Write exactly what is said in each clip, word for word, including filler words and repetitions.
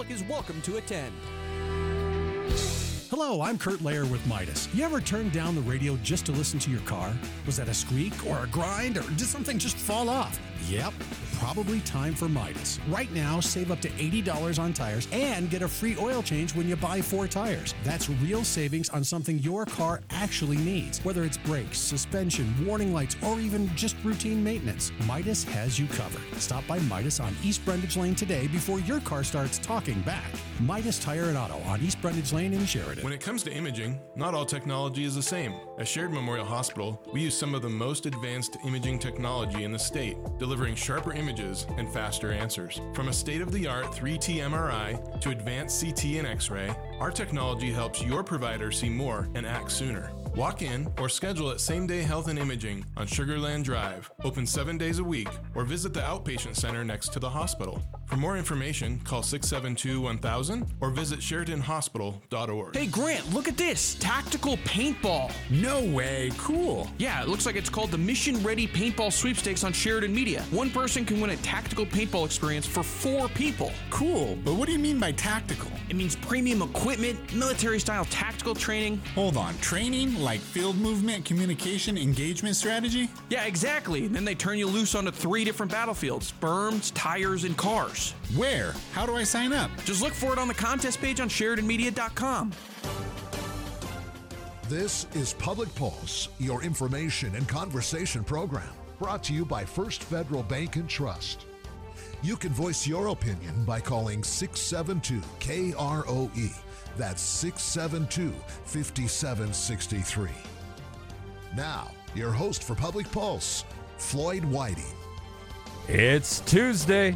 public is welcome to attend. Hello, I'm Kurt Lair with Midas. You ever turned down the radio just to listen to your car? Was that a squeak or a grind, or did something just fall off? Yep, probably time for Midas. Right now, save up to eighty dollars on tires and get a free oil change when you buy four tires. That's real savings on something your car actually needs, whether it's brakes, suspension, warning lights, or even just routine maintenance. Midas has you covered. Stop by Midas on East Brundage Lane today before your car starts talking back. Midas Tire and Auto on East Brundage Lane in Sheridan. When it comes to imaging, not all technology is the same. At Sheridan Memorial Hospital, we use some of the most advanced imaging technology in the state, delivering sharper images and faster answers. From a state-of-the-art three T M R I to advanced C T and X-ray, our technology helps your provider see more and act sooner. Walk in or schedule at Same Day Health and Imaging on Sugar Land Drive, open seven days a week, or visit the outpatient center next to the hospital. For more information, call six seven two, one thousand or visit Sheridan Hospital dot org. Hey Grant, look at this, tactical paintball. No way, cool. Yeah, it looks like it's called the Mission Ready Paintball Sweepstakes on Sheridan Media. One person can win a tactical paintball experience for four people. Cool, but what do you mean by tactical? It means premium equipment, military-style tactical training. Hold on, training like field movement, communication, engagement strategy? Yeah, exactly. And then they turn you loose onto three different battlefields, berms, tires, and cars. Where? How do I sign up? Just look for it on the contest page on Sheridan Media dot com. This is Public Pulse, your information and conversation program, brought to you by First Federal Bank and Trust. You can voice your opinion by calling six seven two K R O E. That's six seven two, five seven six three. Now, your host for Public Pulse, Floyd Whiting. It's Tuesday,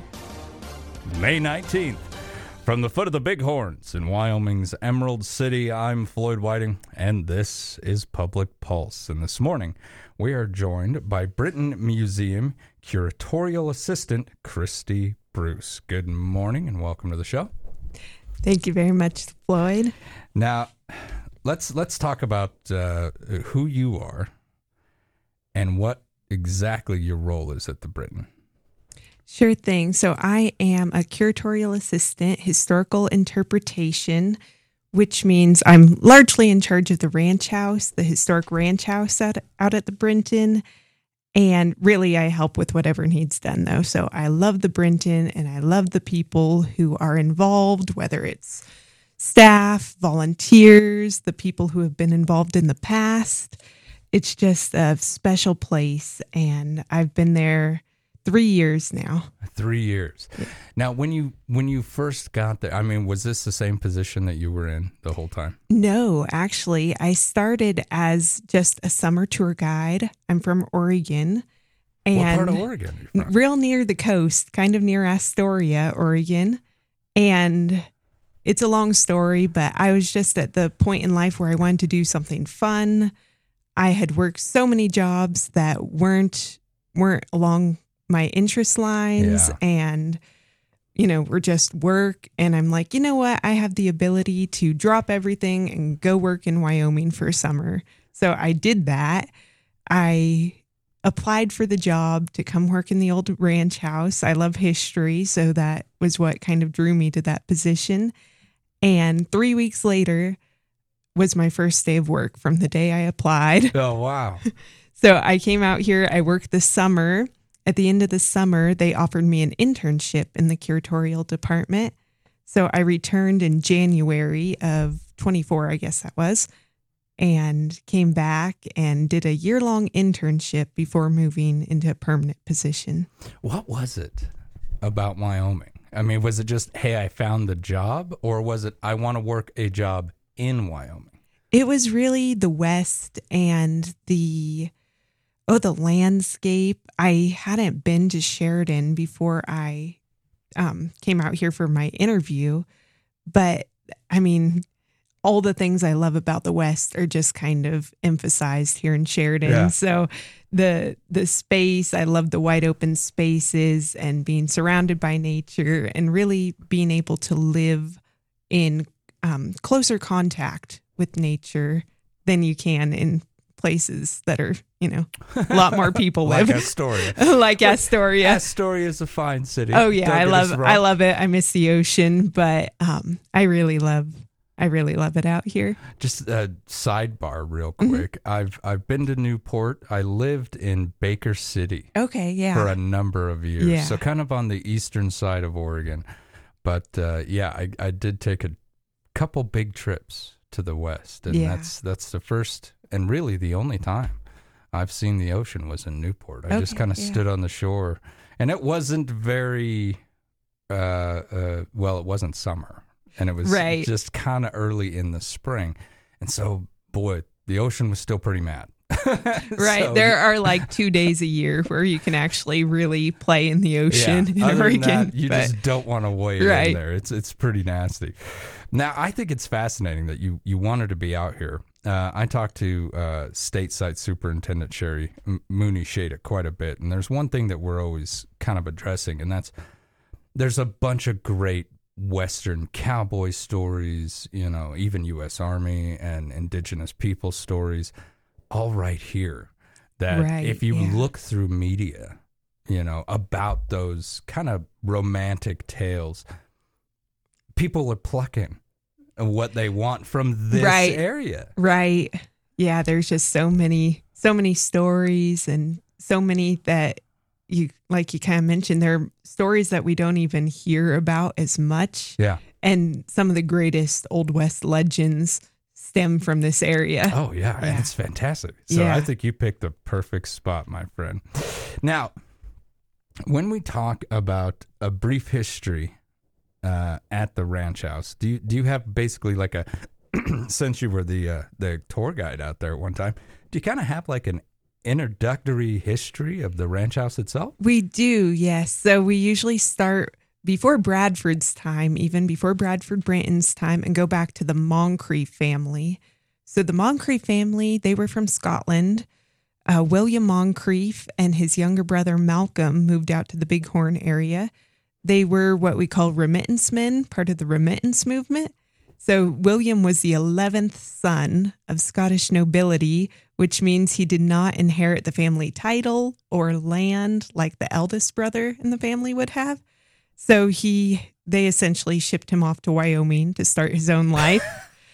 May nineteenth. From the foot of the Bighorns in Wyoming's Emerald City, I'm Floyd Whiting, and this is Public Pulse. And this morning, we are joined by Britton Museum Curatorial Assistant Christy Bruce. Good morning and welcome to the show. Thank you very much, Floyd. Now, let's let's talk about uh, who you are and what exactly your role is at the Britton. Sure thing. So I am a curatorial assistant, historical interpretation, which means I'm largely in charge of the ranch house, the historic ranch house out, out at the Brinton. And really, I help with whatever needs done, though. So I love the Brinton, and I love the people who are involved, whether it's staff, volunteers, the people who have been involved in the past. It's just a special place, and I've been there three years now. Three years. Yeah. Now, when you when you first got there, I mean, was this the same position that you were in the whole time? No, actually, I started as just a summer tour guide. I'm from Oregon. And what part of Oregon are you from? Real near the coast, kind of near Astoria, Oregon. And it's a long story, but I was just at the point in life where I wanted to do something fun. I had worked so many jobs that weren't weren't along my interest lines, yeah. and, you know, were just work. And I'm like, you know what? I have the ability to drop everything and go work in Wyoming for summer. So I did that. I applied for the job to come work in the old ranch house. I love history, so that was what kind of drew me to that position. And three weeks later was my first day of work from the day I applied. Oh, wow. So I came out here. I worked the summer. At the end of the summer, they offered me an internship in the curatorial department. So I returned in January of twenty-four, I guess that was, and came back and did a year-long internship before moving into a permanent position. What was it about Wyoming? I mean, was it just, hey, I found the job, or was it, I want to work a job in Wyoming? It was really the West and the... Oh, the landscape. I hadn't been to Sheridan before I um, came out here for my interview. But, I mean, all the things I love about the West are just kind of emphasized here in Sheridan. Yeah. So the the space, I love the wide open spaces and being surrounded by nature and really being able to live in um, closer contact with nature than you can in places that are, you know, a lot more people live. Like Astoria. Like Astoria. Astoria is a fine city. Oh yeah, Don't I get us love wrong. I love it. I miss the ocean, but um, I really love I really love it out here. Just a sidebar, real quick. Mm-hmm. I've I've been to Newport. I lived in Baker City. Okay, yeah. For a number of years, yeah. so kind of on the eastern side of Oregon. But uh, yeah, I I did take a couple big trips to the west, and yeah. that's that's the first and really the only time I've seen the ocean was in Newport. I okay, just kind of yeah. stood on the shore, and it wasn't very uh, uh, well. It wasn't summer. And it was right. just kind of early in the spring. And so, boy, the ocean was still pretty mad. Right. So, there are like two days a year where you can actually really play in the ocean yeah, in other Oregon. Than that, you but, just don't want to wade right. in there. It's it's pretty nasty. Now, I think it's fascinating that you, you wanted to be out here. Uh, I talked to uh, Stateside Superintendent Sherry Mooney Shada quite a bit. And there's one thing that we're always kind of addressing, and that's there's a bunch of great Western cowboy stories, you know, even U S Army and indigenous people stories, all right here. That right, if you yeah. look through media, you know, about those kind of romantic tales, people are plucking what they want from this right, area. Right. Yeah, there's just so many, so many stories and so many that you, like you kind of mentioned, there are stories that we don't even hear about as much. Yeah. And some of the greatest Old West legends stem from this area. Oh, yeah. yeah. And it's fantastic. So yeah. I think you picked the perfect spot, my friend. Now, when we talk about a brief history uh, at the ranch house, do you, do you have basically like a, since you were the, uh, the tour guide out there at one time, do you kind of have like an introductory history of the ranch house itself? We do, yes. So we usually start before Bradford's time, even before Bradford Branton's time, and go back to the Moncrief family. So the Moncrief family, they were from Scotland. Uh, William Moncrief and his younger brother Malcolm moved out to the Bighorn area. They were what we call remittance men, part of the remittance movement. So William was the eleventh son of Scottish nobility, which means he did not inherit the family title or land like the eldest brother in the family would have. So he, they essentially shipped him off to Wyoming to start his own life.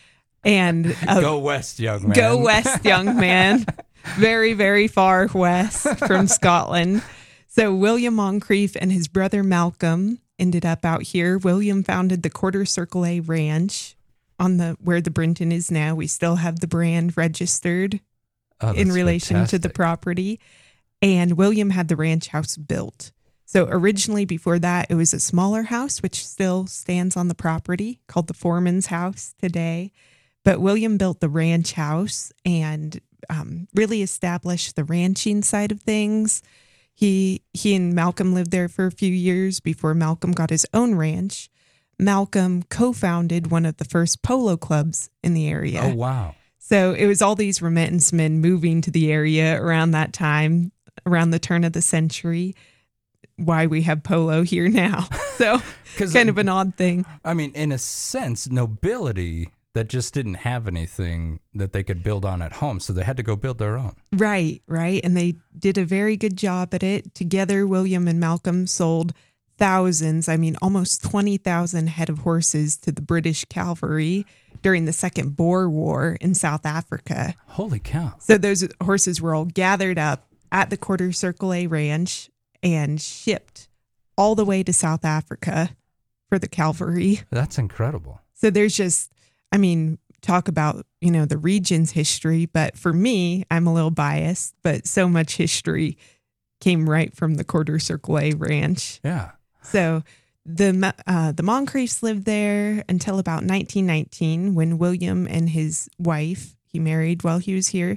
And uh, go west, young man. Go west, young man. Very, very far west from Scotland. So William Moncrief and his brother Malcolm ended up out here. William founded the Quarter Circle A Ranch on the where the Brinton is now. We still have the brand registered oh, in relation fantastic. to the property. And William had the ranch house built. So originally before that, it was a smaller house, which still stands on the property, called the Foreman's House today. But William built the ranch house and um, really established the ranching side of things. He he and Malcolm lived there for a few years before Malcolm got his own ranch. Malcolm co-founded one of the first polo clubs in the area. Oh, wow. So it was all these remittance men moving to the area around that time, around the turn of the century, why we have polo here now. So kind of an odd thing. I mean, in a sense, nobility that just didn't have anything that they could build on at home, so they had to go build their own. Right, right. And they did a very good job at it. Together, William and Malcolm sold thousands, I mean, almost twenty thousand head of horses to the British cavalry during the Second Boer War in South Africa. Holy cow. So those horses were all gathered up at the Quarter Circle A Ranch and shipped all the way to South Africa for the cavalry. That's incredible. So there's just, I mean, talk about, you know, the region's history, but for me, I'm a little biased, but so much history came right from the Quarter Circle A Ranch. Yeah. So the uh, the Moncriefs lived there until about nineteen nineteen, when William and his wife, he married while he was here,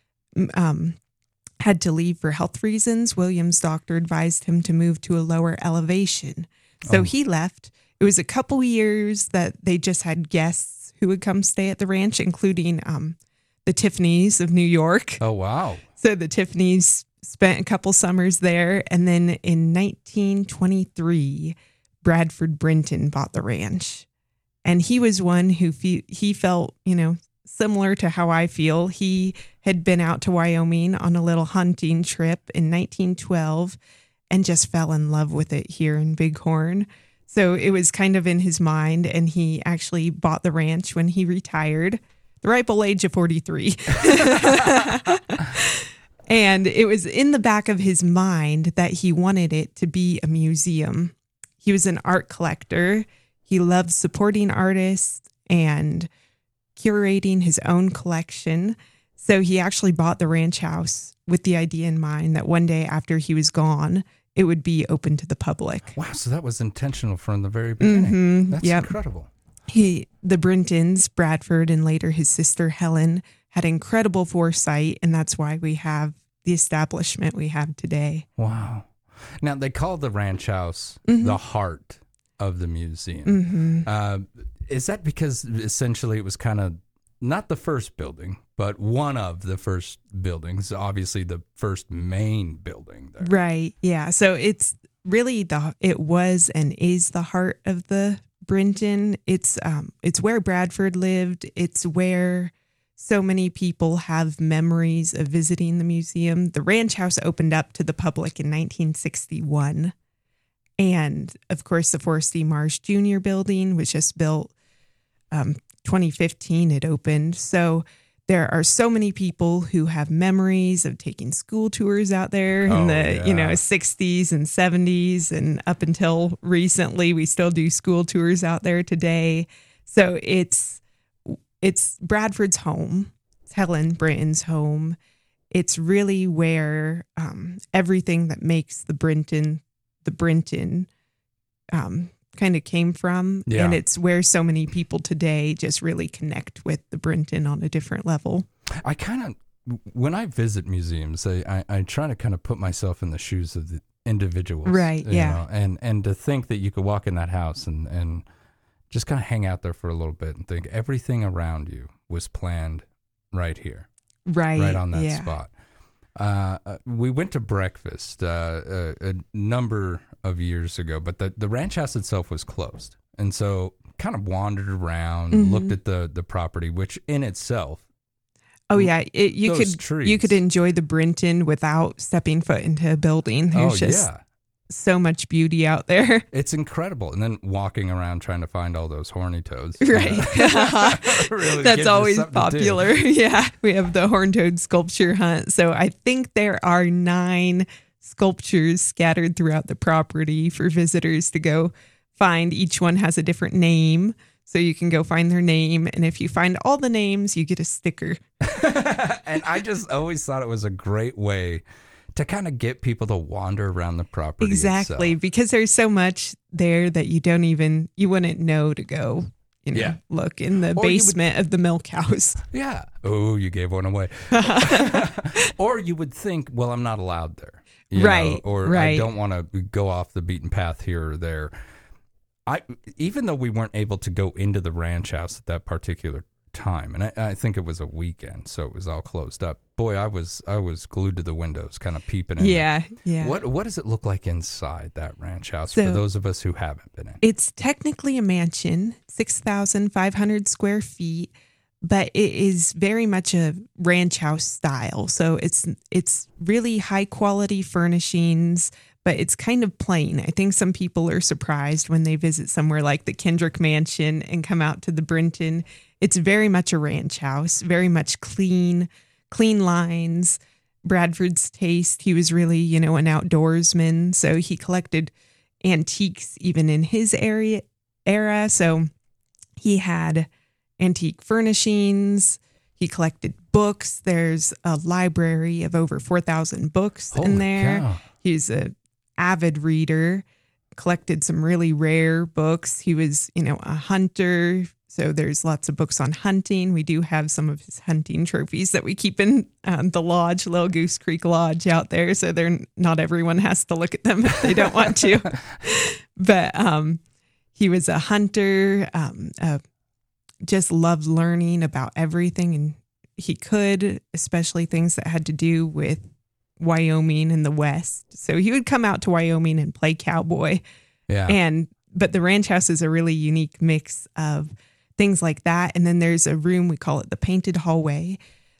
um, had to leave for health reasons. William's doctor advised him to move to a lower elevation. So oh. he left. It was a couple years that they just had guests who would come stay at the ranch, including um, the Tiffany's of New York. Oh, wow. So the Tiffany's spent a couple summers there. And then in nineteen twenty-three, Bradford Brinton bought the ranch. And he was one who fe- he felt, you know, similar to how I feel. He had been out to Wyoming on a little hunting trip in nineteen twelve and just fell in love with it here in Bighorn. So it was kind of in his mind, and he actually bought the ranch when he retired, the ripe old age of forty-three. And it was in the back of his mind that he wanted it to be a museum. He was an art collector. He loved supporting artists and curating his own collection. So he actually bought the ranch house with the idea in mind that one day after he was gone, it would be open to the public. Wow, so that was intentional from the very beginning. Mm-hmm. That's Yep. incredible. He, the Brintons, Bradford, and later his sister Helen, had incredible foresight, and that's why we have the establishment we have today. Wow. Now, they call the ranch house Mm-hmm. the heart of the museum. Mm-hmm. Uh, is that because essentially it was kind of not the first building, but one of the first buildings, obviously the first main building there? Right. Yeah. So it's really the it was and is the heart of the Brinton. It's um it's where Bradford lived. It's where so many people have memories of visiting the museum. The ranch house opened up to the public in nineteen sixty-one. And of course, the Forrest E. Marsh Junior building was just built um, twenty fifteen. It opened. So there are so many people who have memories of taking school tours out there in Oh, the, you know, yeah. sixties and seventies. And up until recently, we still do school tours out there today. So it's, it's Bradford's home. It's Helen Brinton's home. It's really where um, everything that makes the Brinton, the Brinton um, kind of came from. Yeah. And it's where so many people today just really connect with the Brinton on a different level. I kind of, when I visit museums, I, I, I try to kind of put myself in the shoes of the individuals. Right, you yeah. know, and, and to think that you could walk in that house and, and just kind of hang out there for a little bit and think everything around you was planned right here, Right. right on that yeah. spot. Uh, uh, we went to breakfast uh, a, a number of years ago, but the, the ranch house itself was closed. And so kind of wandered around, Mhm. looked at the, the property, which in itself, Oh yeah, it, you Those could trees. you could enjoy the Brinton without stepping foot into a building. There's oh just yeah, so much beauty out there. it's incredible. And then walking around trying to find all those horny toads. Right. Really gives That's you always something to do. popular. Yeah. We have the horned toad sculpture hunt. So I think there are nine sculptures scattered throughout the property for visitors to go find. Each one has a different name. So you can go find their name. And if you find all the names, you get a sticker. And I just always thought it was a great way to kind of get people to wander around the property. Exactly. itself. Because there's so much there that you don't even, you wouldn't know to go, you know, Yeah. look in the Or you would- basement of the milk house. Yeah. Oh, you gave one away. Or you would think, well, I'm not allowed there. you know, Right, or I right. don't want to go off the beaten path here or there. I, even though we weren't able to go into the ranch house at that particular time, and I, I think it was a weekend, so it was all closed up. Boy, I was I was glued to the windows, kind of peeping in. Yeah. Yeah. What what does it look like inside that ranch house So- for those of us who haven't been in? It's technically a mansion, six thousand five hundred square feet, but it is very much a ranch house style. So it's it's really high quality furnishings, but it's kind of plain. I think some people are surprised when they visit somewhere like the Kendrick Mansion and come out to the Brinton. It's very much a ranch house, very much clean, clean lines. Bradford's taste, he was really, you know, an outdoorsman. So he collected antiques even in his area era. So he had antique furnishings. He collected books. There's a library of over four thousand books Holy in there. cow. He's a avid reader, collected some really rare books. He was, you know, a hunter. So there's lots of books on hunting. We do have some of his hunting trophies that we keep in um, the lodge, Little Goose Creek Lodge out there. So they're not everyone has to look at them if they don't want to. But um, he was a hunter, um, uh, just loved learning about everything. And he could, especially things that had to do with Wyoming and the West. So he would come out to Wyoming and play cowboy. Yeah. And but the ranch house is a really unique mix of things like that. And then there's a room, we call it the painted hallway,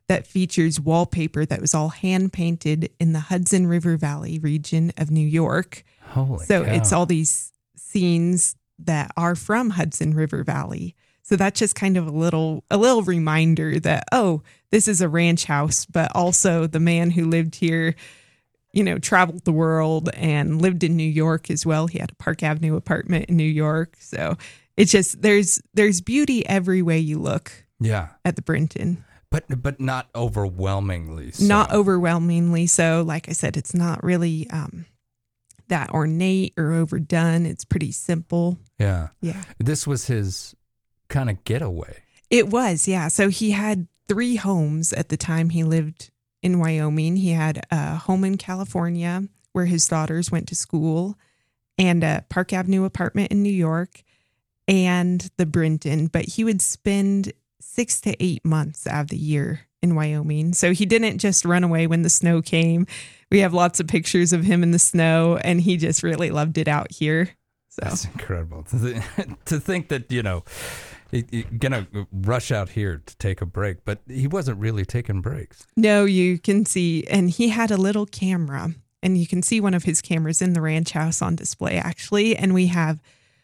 that features wallpaper that was all hand painted in the Hudson River Valley region of New York. Holy so cow. it's all these scenes that are from Hudson River Valley. So that's just kind of a little a little reminder that, oh, this is a ranch house, but also the man who lived here, you know, traveled the world and lived in New York as well. He had a Park Avenue apartment in New York. So it's just there's there's beauty every way you look Yeah. at the Brinton. But but not overwhelmingly so. Not overwhelmingly so. Like I said, it's not really um, that ornate or overdone. It's pretty simple. Yeah. Yeah. This was his kind of getaway. It was, yeah. So he had three homes at the time he lived in Wyoming. He had a home in California where his daughters went to school, and a Park Avenue apartment in New York, and the Brinton. But he would spend six to eight months out of the year in Wyoming. So he didn't just run away when the snow came. We have lots of pictures of him in the snow, and he just really loved it out here. So That's incredible. To, th- to think that, you know, he, he gonna rush out here to take a break, but he wasn't really taking breaks. no, you can see, and he had a little camera, and you can see one of his cameras in the ranch house on display, actually. And we have,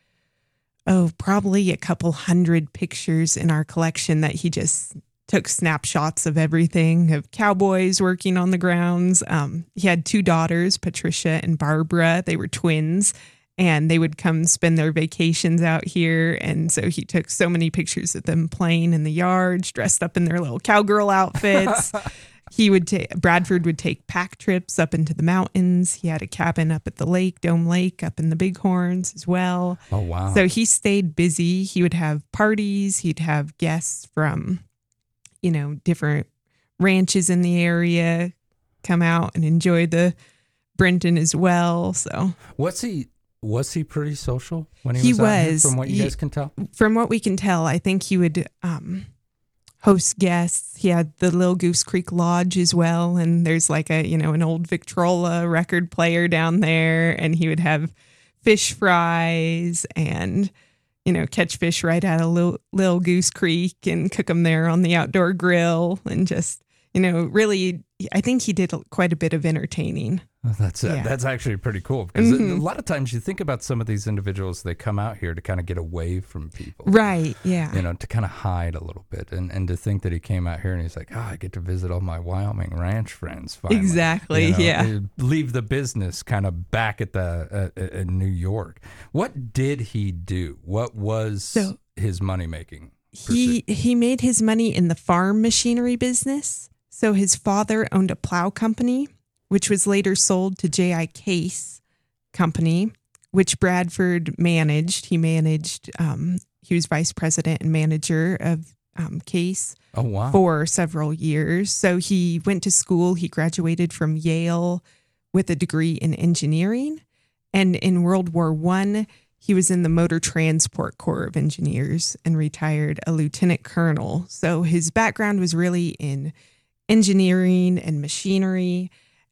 oh, probably a couple hundred pictures in our collection that he just took snapshots of everything, of cowboys working on the grounds. Um, he had two daughters, Patricia and Barbara. They were twins, and they would come spend their vacations out here. And so he took so many pictures of them playing in the yards, dressed up in their little cowgirl outfits. He would take, Bradford would take pack trips up into the mountains. He had a cabin up at the lake, Dome Lake, up in the Bighorns as well. Oh, wow. So he stayed busy. He would have parties. He'd have guests from, you know, different ranches in the area come out and enjoy the Brinton as well. So Was he was he pretty social when he, He was out here, was. from what you He- guys can tell? from what we can tell, I think he would um, host guests. He had the Little Goose Creek Lodge as well. And there's like a, you know, an old Victrola record player down there. And he would have fish fries and, you know, catch fish right out of Little, Little Goose Creek and cook them there on the outdoor grill. And just, you know, really, I think he did quite a bit of entertaining. Oh, that's uh, Yeah. that's actually pretty cool because Mhm. a lot of times you think about some of these individuals, they come out here to kind of get away from people. Right. Yeah. You know, to kind of hide a little bit, and, and to think that he came out here and he's like, oh, I get to visit all my Wyoming ranch friends. Finally. Exactly, You know, yeah. leave the business kind of back at the uh, uh, in New York. What did he do? What was So- his money making? He he made his money in the farm machinery business. So his father owned a plow company, which was later sold to J I Case Company, which Bradford managed. He managed, um, he was vice president and manager of um, Case Oh wow! for several years. So he went to school. He graduated from Yale with a degree in engineering. And in World War One, he was in the Motor Transport Corps of Engineers and retired a lieutenant colonel. So his background was really in engineering and machinery,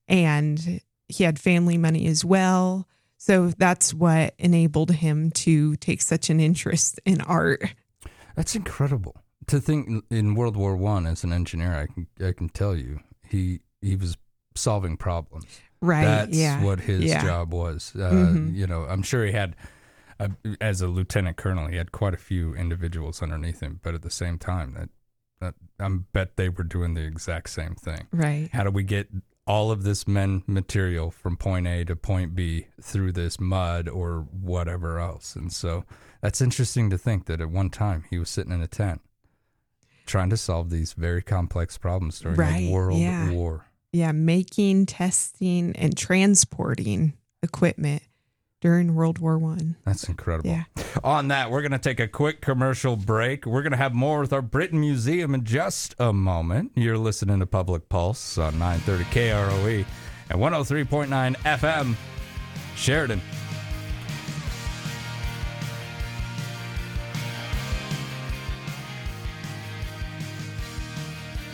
and he had family money as well. So that's what enabled him to take such an interest in art. That's incredible to think. In World War One, as an engineer, I can I can tell you, he he was solving problems. Right. That's yeah. what his yeah. job was. Uh, Mhm. You know, I'm sure he had, uh, as a lieutenant colonel, he had quite a few individuals underneath him. But at the same time, that, that I bet they were doing the exact same thing. Right. How do we get all of this men material from point A to point B through this mud or whatever else? And so that's interesting to think that at one time he was sitting in a tent trying to solve these very complex problems during Right, a world yeah. war. Yeah, making, testing, and transporting equipment during World War One. That's incredible. Yeah. On that, we're going to take a quick commercial break. We're going to have more with our Brinton Museum in just a moment. You're listening to Public Pulse on nine thirty K R O E and one oh three point nine F M, Sheridan.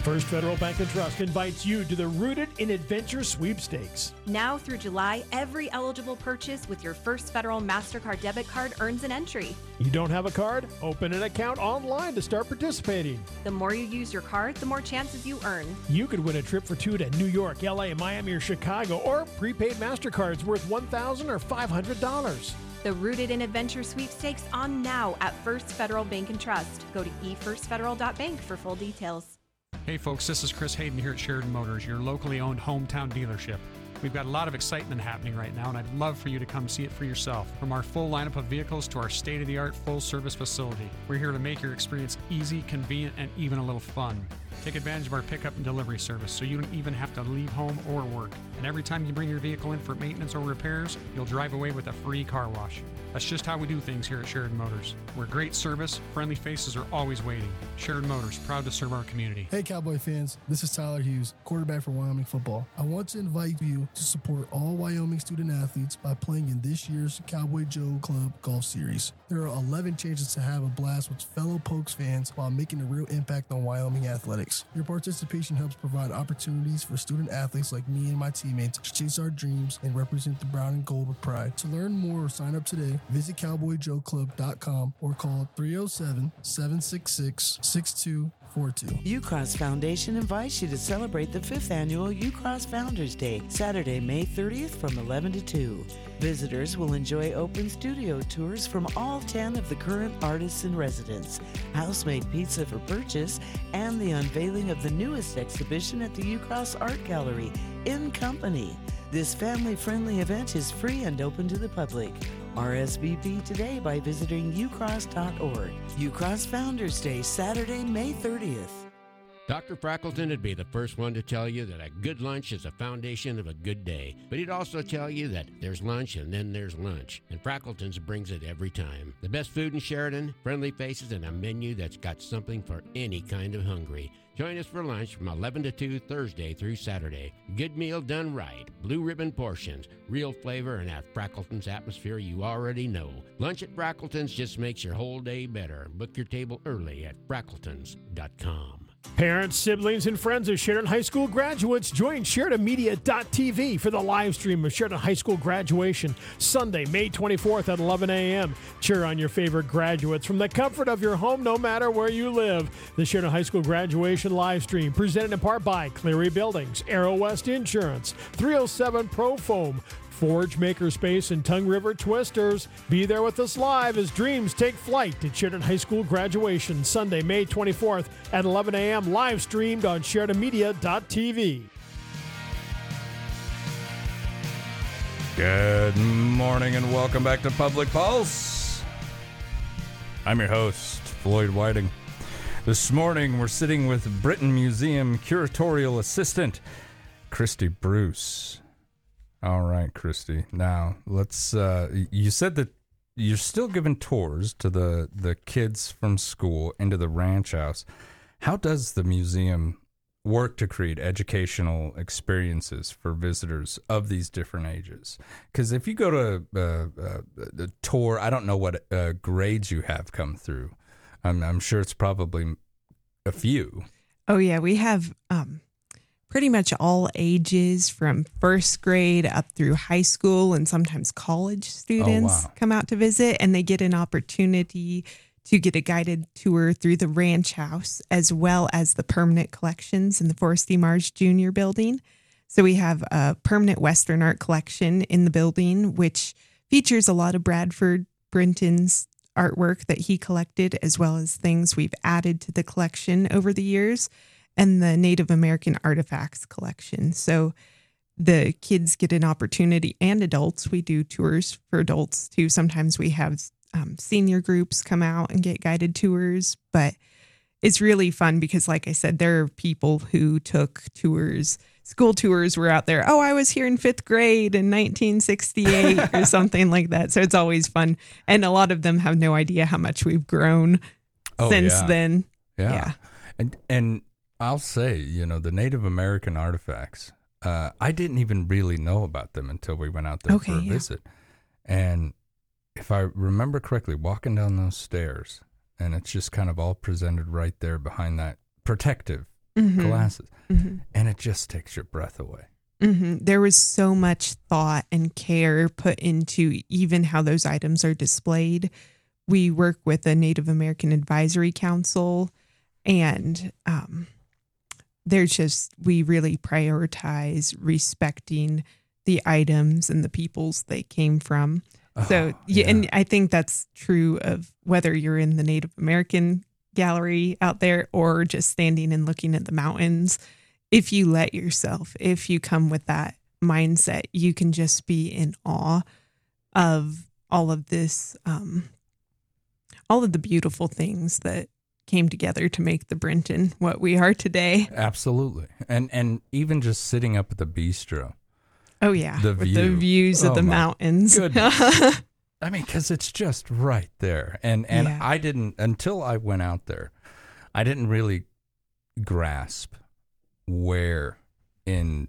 First Federal Bank and Trust invites you to the Rooted in Adventure Sweepstakes. Now through July, every eligible purchase with your First Federal MasterCard debit card earns an entry. You don't have a card? Open an account online to start participating. The more you use your card, the more chances you earn. You could win a trip for two to New York, L A, Miami, or Chicago, or prepaid MasterCards worth one thousand dollars or five hundred dollars. The Rooted in Adventure Sweepstakes on now at First Federal Bank and Trust. Go to e first federal dot bank for full details. Hey folks, this is Chris Hayden here at Sheridan Motors, your locally owned hometown dealership. We've got a lot of excitement happening right now, and I'd love for you to come see it for yourself. From our full lineup of vehicles to our state-of-the-art full-service facility, we're here to make your experience easy, convenient, and even a little fun. Take advantage of our pickup and delivery service so you don't even have to leave home or work. And every time you bring your vehicle in for maintenance or repairs, you'll drive away with a free car wash. That's just how we do things here at Sheridan Motors. We're great service, friendly faces are always waiting. Sheridan Motors, proud to serve our community. Hey Cowboy fans, this is Tyler Hughes, quarterback for Wyoming football. I want to invite you to support all Wyoming student athletes by playing in this year's Cowboy Joe Club Golf Series. There are eleven chances to have a blast with fellow Pokes fans while making a real impact on Wyoming athletics. Your participation helps provide opportunities for student athletes like me and my teammates to chase our dreams and represent the brown and gold with pride. To learn more or sign up today, visit cowboy joe club dot com or call three oh seven, seven six six, six two four two. UCross Foundation invites you to celebrate the fifth annual UCross Founders Day, Saturday, May thirtieth from eleven to two. Visitors will enjoy open studio tours from all ten of the current artists in residence, house-made pizza for purchase, and the unveiling of the newest exhibition at the UCross Art Gallery, In Company. This family-friendly event is free and open to the public. R S V P today by visiting u cross dot org. UCross Founders Day, Saturday, May thirtieth. Doctor Frackleton would be the first one to tell you that a good lunch is the foundation of a good day. But he'd also tell you that there's lunch and then there's lunch. And Frackleton's brings it every time. The best food in Sheridan, friendly faces, and a menu that's got something for any kind of hungry. Join us for lunch from eleven to two Thursday through Saturday. Good meal done right. Blue ribbon portions. Real flavor and that Frackleton's atmosphere you already know. Lunch at Frackleton's just makes your whole day better. Book your table early at frackletons dot com. Parents, siblings, and friends of Sheridan High School graduates, join Sheridan Media dot T V for the live stream of Sheridan High School graduation, Sunday, May twenty-fourth at eleven a.m. Cheer on your favorite graduates from the comfort of your home, no matter where you live. The Sheridan High School graduation live stream, presented in part by Cleary Buildings, Arrow West Insurance, three oh seven Pro Foam, Forge Makerspace, and Tongue River Twisters. Be there with us live as dreams take flight at Sheridan High School graduation, Sunday, May twenty-fourth at eleven a.m. live streamed on Sheridan Media dot T V. Good morning and welcome back to Public Pulse. I'm your host, Floyd Whiting. This morning we're sitting with Britton Museum curatorial assistant, Christy Bruce. All right, Christy. Now, let's, uh, you said that you're still giving tours to the, the kids from school into the ranch house. How does the museum work to create educational experiences for visitors of these different ages? Because if you go to uh, uh, the tour, I don't know what uh, grades you have come through. I'm, I'm sure it's probably a few. Oh, yeah. We have... Um pretty much all ages from first grade up through high school, and sometimes college students oh, wow. come out to visit, and they get an opportunity to get a guided tour through the ranch house as well as the permanent collections in the Forrest D. Marsh Junior building. So we have a permanent Western art collection in the building, which features a lot of Bradford Brinton's artwork that he collected, as well as things we've added to the collection over the years, and the Native American Artifacts collection. So the kids get an opportunity, and adults. We do tours for adults too. Sometimes we have um, senior groups come out and get guided tours, but it's really fun because, like I said, there are people who took tours, school tours were out there. Oh, I was here in fifth grade in nineteen sixty-eight or something like that. So it's always fun. And a lot of them have no idea how much we've grown oh, since yeah. then. Yeah. yeah. And, and, I'll say, you know, the Native American artifacts, uh, I didn't even really know about them until we went out there okay, for a yeah. visit. And if I remember correctly, walking down those stairs, and it's just kind of all presented right there behind that protective Mhm. glasses. Mhm. And it just takes your breath away. hmm There was so much thought and care put into even how those items are displayed. We work with a Native American Advisory Council, and um, there's just, we really prioritize respecting the items and the peoples they came from. So, Oh, yeah, yeah. and I think that's true of whether you're in the Native American gallery out there or just standing and looking at the mountains. If you let yourself, if you come with that mindset, you can just be in awe of all of this, um, all of the beautiful things that came together to make the Brenton what we are today. Absolutely. And and even just sitting up at the bistro. Oh, yeah. The with view. the views of Oh, the my mountains. goodness. I mean, because it's just right there. And, and Yeah. I didn't, until I went out there, I didn't really grasp where in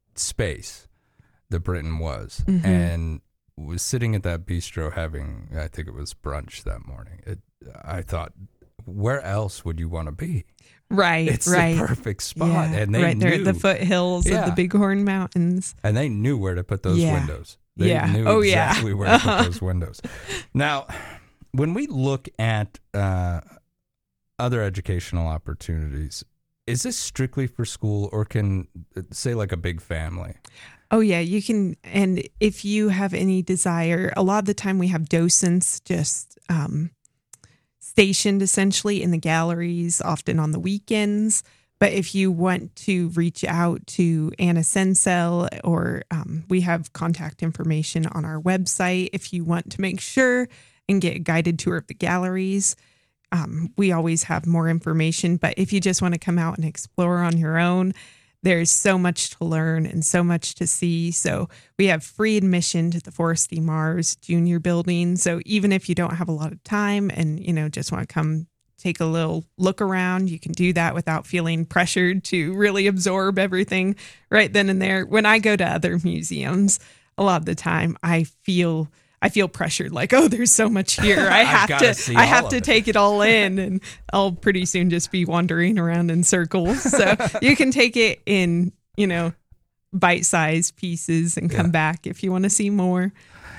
space the Britain was. Mhm. And was sitting at that bistro having, I think it was brunch that morning. It, I thought, where else would you want to be? Right, It's right. the perfect spot. Yeah, And they right there knew, at the foothills Yeah. of the Bighorn Mountains. and they knew where to put those Yeah. windows. They Yeah. knew Oh, yeah. exactly where to put those windows. Now, when we look at uh, other educational opportunities, is this strictly for school, or can, uh, say, like a big family? Oh, yeah, you can. And if you have any desire, a lot of the time we have docents just um, stationed essentially in the galleries, often on the weekends. But if you want to reach out to Anna Sensel, or um, we have contact information on our website, if you want to make sure and get a guided tour of the galleries, um, we always have more information. But if you just want to come out and explore on your own, there's so much to learn and so much to see. So we have free admission to the Forest E. Mars Junior Building. So even if you don't have a lot of time and, you know, just want to come take a little look around, you can do that without feeling pressured to really absorb everything right then and there. When I go to other museums, a lot of the time I feel I feel pressured, like, oh, there's so much here. I I've have gotta to see I all have of to it. take it all in, and I'll pretty soon just be wandering around in circles. So you can take it in, you know, bite-sized pieces and come Yeah. back if you want to see more.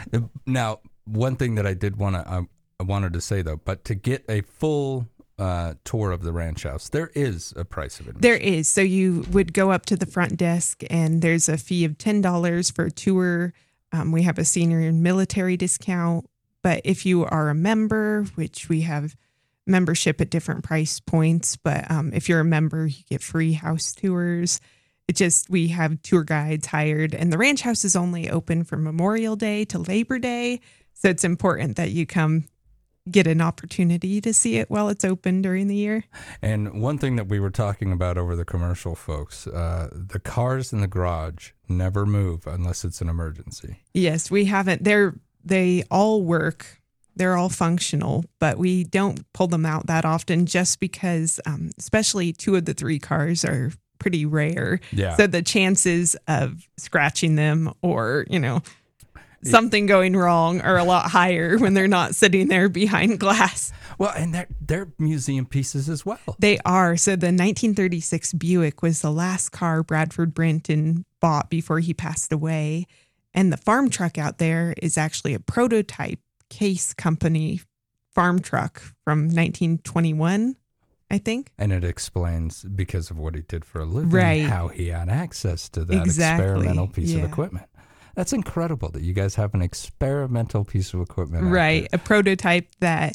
Now, one thing that I did want to, I, I wanted to say though, but to get a full uh, tour of the ranch house, there is a price of admission. There is. So you would go up to the front desk, and there's a fee of ten dollars for a tour. Um, we have a senior and military discount. But if you are a member, which we have membership at different price points, but um, if you're a member, you get free house tours. It just, we have tour guides hired, and the ranch house is only open from Memorial Day to Labor Day. So it's important that you come get an opportunity to see it while it's open during the year. And one thing that we were talking about over the commercial, folks, uh, the cars in the garage never move unless it's an emergency. Yes, we haven't. They're they all work. They're all functional, but we don't pull them out that often, just because, um, especially two of the three cars are pretty rare. Yeah. So the chances of scratching them or, you know, something going wrong are a lot higher when they're not sitting there behind glass. Well, and they're, they're museum pieces as well. They are. So the nineteen thirty-six Buick was the last car Bradford Brenton bought before he passed away. And the farm truck out there is actually a prototype Case Company farm truck from nineteen twenty-one, I think. And it explains, because of what he did for a living, Right. how he had access to that Exactly. experimental piece Yeah. of equipment. That's incredible that you guys have an experimental piece of equipment. out Right. A prototype that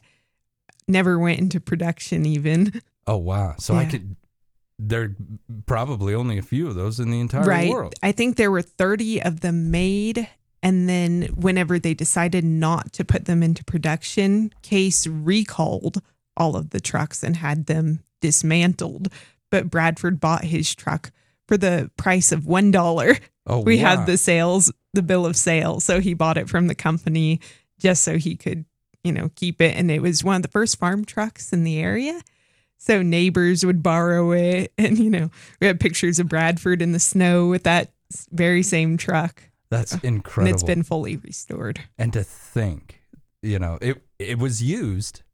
never went into production even. there. Oh, wow. So I Yeah. could, there are probably only a few of those in the entire Right. world. I think there were thirty of them made. And then whenever they decided not to put them into production, Case recalled all of the trucks and had them dismantled. But Bradford bought his truck for the price of one dollar. Oh, we wow. had the sales, the bill of sale. So he bought it from the company just so he could, you know, keep it. And it was one of the first farm trucks in the area. So neighbors would borrow it. And, you know, we had pictures of Bradford in the snow with that very same truck. That's And incredible. it's been fully restored. And to think, you know, it it was used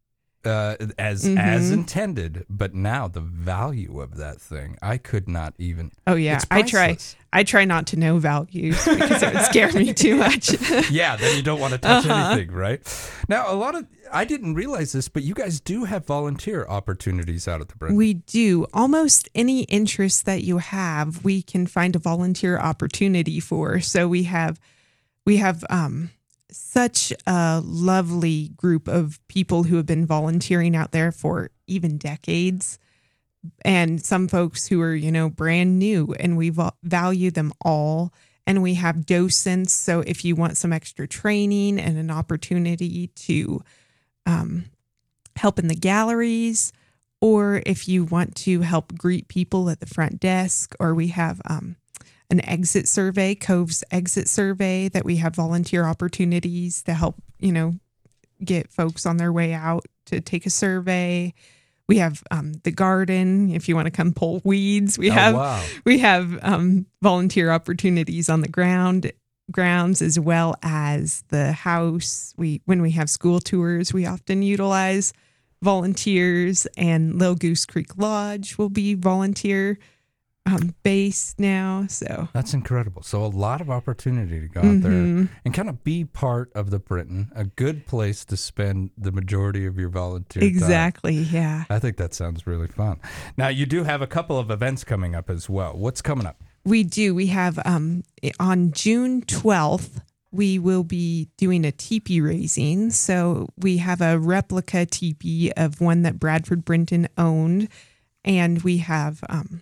uh, as Mhm. as intended, but now the value of that thing, I could not even. Oh yeah, it's I try. priceless. I try not to know values because it would scare me too much. Yeah, then you don't want to touch Uh-huh. anything, right? Now, a lot of I didn't realize this, but you guys do have volunteer opportunities out at the Brenton. We do. Almost any interest that you have, we can find a volunteer opportunity for. So we have we have um, such a lovely group of people who have been volunteering out there for even decades. And some folks who are, you know, brand new, and we val- value them all. And we have docents. So if you want some extra training and an opportunity to um, help in the galleries, or if you want to help greet people at the front desk, or we have um, an exit survey, Cove's exit survey, that we have volunteer opportunities to help, you know, get folks on their way out to take a survey. We have um, the garden. If you want to come pull weeds, we Oh, have wow. we have um, volunteer opportunities on the ground grounds as well as the house. We when we have school tours, we often utilize volunteers, and Little Goose Creek Lodge will be volunteer um, based now. So That's incredible. So a lot of opportunity to go out there Mhm. and kind of be part of the Brenton, a good place to spend the majority of your volunteer time. exactly, yeah. I think that sounds really fun. Now, you do have a couple of events coming up as well. What's coming up? We do. We have um, on June twelfth, we will be doing a teepee raising. So we have a replica teepee of one that Bradford Brenton owned. And we have um,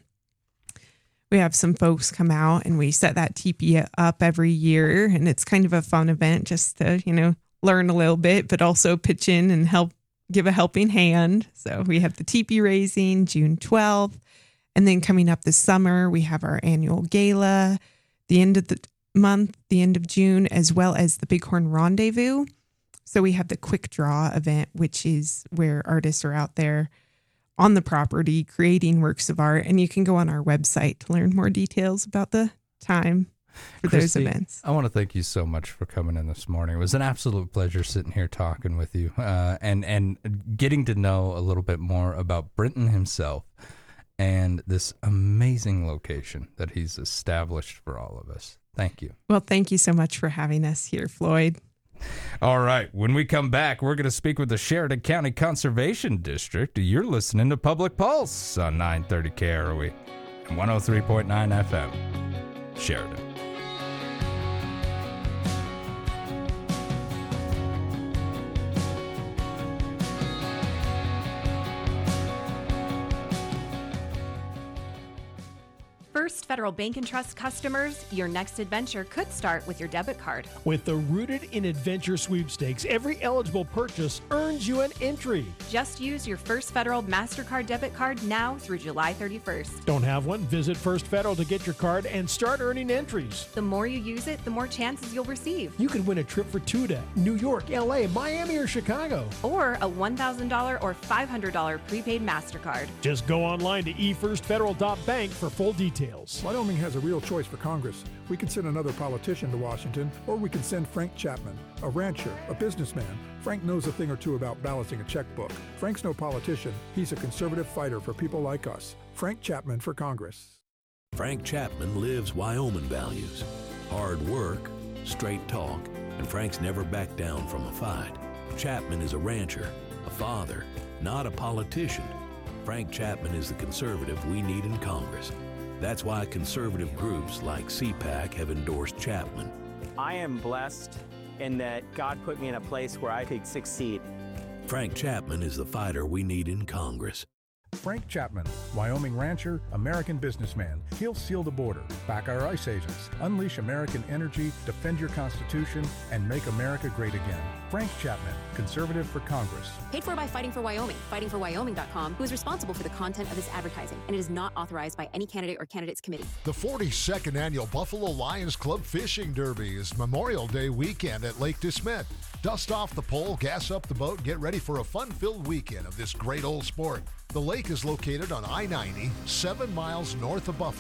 we have some folks come out, and we set that teepee up every year. And it's kind of a fun event just to, you know, learn a little bit, but also pitch in and help give a helping hand. So we have the teepee raising June twelfth. And then coming up this summer, we have our annual gala, the end of the month, the end of June, as well as the Bighorn Rendezvous. So we have the quick draw event, which is where artists are out there on the property creating works of art. And you can go on our website to learn more details about the time for those Christy, events. I want to thank you so much for coming in this morning. It was an absolute pleasure sitting here talking with you uh, and, and getting to know a little bit more about Brenton himself and this amazing location that he's established for all of us. Thank you. Well, thank you so much for having us here, Floyd. All right. When we come back, we're going to speak with the Sheridan County Conservation District. You're listening to Public Pulse on nine thirty K R O E and one oh three point nine F M. Sheridan. First Federal Bank and Trust customers, your next adventure could start with your debit card. With the Rooted in Adventure sweepstakes, every eligible purchase earns you an entry. Just use your First Federal MasterCard debit card now through July thirty-first. Don't have one? Visit First Federal to get your card and start earning entries. The more you use it, the more chances you'll receive. You could win a trip for two to New York, L A, Miami, or Chicago. Or a one thousand dollars or five hundred dollars prepaid MasterCard. Just go online to e first federal dot bank for full details. Wyoming has a real choice for Congress. We can send another politician to Washington, or we can send Frank Chapman, a rancher, a businessman. Frank knows a thing or two about balancing a checkbook. Frank's no politician. He's a conservative fighter for people like us. Frank Chapman for Congress. Frank Chapman lives Wyoming values. Hard work, straight talk, and Frank's never backed down from a fight. Chapman is a rancher, a father, not a politician. Frank Chapman is the conservative we need in Congress. That's why conservative groups like C PAC have endorsed Chapman. I am blessed in that God put me in a place where I could succeed. Frank Chapman is the fighter we need in Congress. Frank Chapman, Wyoming rancher, American businessman. He'll seal the border, back our ICE agents, unleash American energy, defend your Constitution, and make America great again. Frank Chapman, conservative for Congress. Paid for by Fighting for Wyoming, fighting for wyoming dot com, who is responsible for the content of this advertising, and it is not authorized by any candidate or candidates committee. The forty-second Annual Buffalo Lions Club Fishing Derby is Memorial Day weekend at Lake DeSmet. Dust off the pole, gas up the boat, and get ready for a fun-filled weekend of this great old sport. The lake is located on I ninety, seven miles north of Buffalo.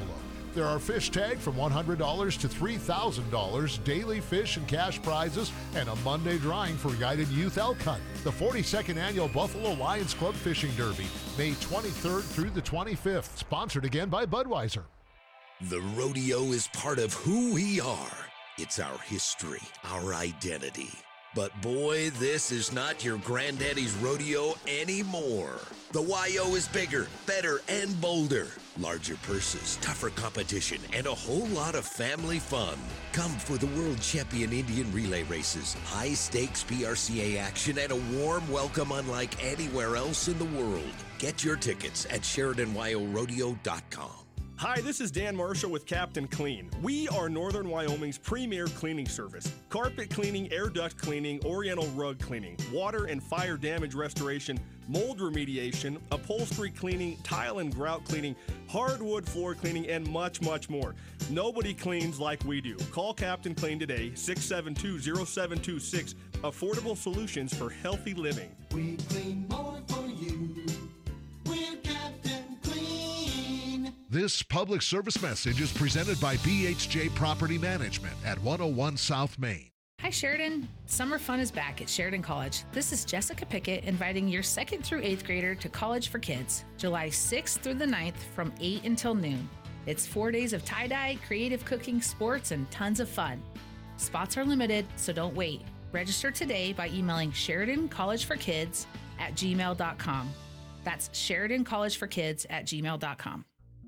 There are fish tagged from one hundred dollars to three thousand dollars, daily fish and cash prizes, and a Monday drawing for guided youth elk hunt. The forty-second Annual Buffalo Lions Club Fishing Derby, May twenty-third through the twenty-fifth, sponsored again by Budweiser. The rodeo is part of who we are. It's our history, our identity. But boy, this is not your granddaddy's rodeo anymore. The Y O is bigger, better, and bolder. Larger purses, tougher competition, and a whole lot of family fun. Come for the World Champion Indian Relay races, high-stakes P R C A action, and a warm welcome unlike anywhere else in the world. Get your tickets at Sheridan Y O Rodeo dot com. Hi, this is Dan Marshall with Captain Clean. We are Northern Wyoming's premier cleaning service. Carpet cleaning, air duct cleaning, oriental rug cleaning, water and fire damage restoration, mold remediation, upholstery cleaning, tile and grout cleaning, hardwood floor cleaning, and much, much more. Nobody cleans like we do. Call Captain Clean today, six seven two, zero seven two six. Affordable solutions for healthy living. We clean more for you. We're Captain Clean. This public service message is presented by B H J Property Management at one oh one South Main. Hi Sheridan, summer fun is back at Sheridan College. This is Jessica Pickett inviting your second through eighth grader to College for Kids, July sixth through the ninth from eight until noon. It's four days of tie-dye, creative cooking, sports, and tons of fun. Spots are limited, so don't wait. Register today by emailing Sheridan College for Kids at gmail dot com. That's Sheridan College for Kids at gmail dot com.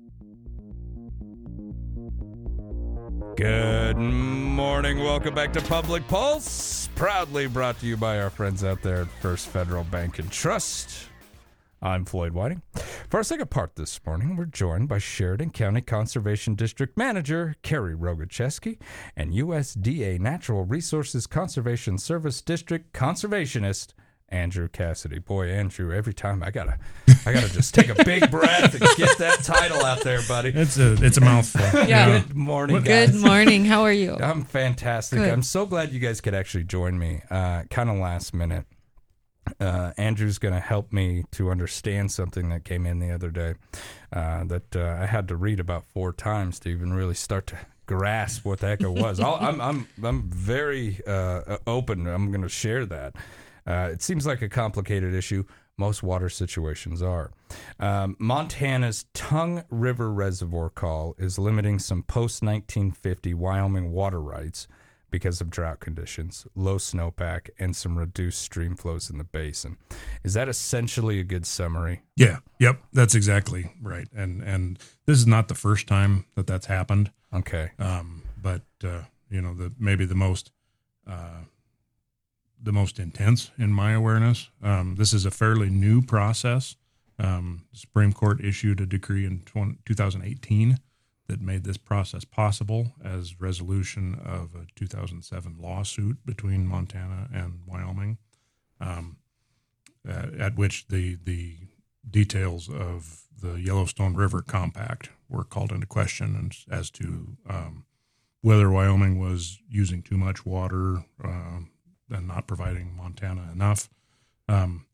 Good morning. Welcome back to Public Pulse. Proudly brought to you by our friends out there at First Federal Bank and Trust. I'm Floyd Whiting. For our second part this morning, we're joined by Sheridan County Conservation District Manager Carrie Rogacheski and U S D A Natural Resources Conservation Service District Conservationist Andrew Cassidy. Boy, Andrew, every time I gotta, I gotta just take a big breath and get that title out there, buddy. It's a, it's a mouthful. Yeah. Good morning, guys. Good morning. How are you? I'm fantastic. Good. I'm so glad you guys could actually join me, uh, kind of last minute. Uh, Andrew's going to help me to understand something that came in the other day uh, that uh, I had to read about four times to even really start to grasp what the heck it was. I'll, I'm, I'm, I'm very uh, open. I'm going to share that. Uh, it seems like a complicated issue. Most water situations are. Um, Montana's Tongue River Reservoir call is limiting some post nineteen fifty Wyoming water rights because of drought conditions, low snowpack, and some reduced stream flows in the basin. Is that essentially a good summary? Yeah. Yep. That's exactly right. And and this is not the first time that that's happened. Okay. Um, but uh, you know, the maybe the most uh, the most intense in my awareness. Um, this is a fairly new process. Um, the Supreme Court issued a decree in two thousand eighteen that made this process possible as resolution of a two thousand seven lawsuit between Montana and Wyoming, um, uh, at which the the details of the Yellowstone River Compact were called into question, and as to um, whether Wyoming was using too much water uh, and not providing Montana enough. Um,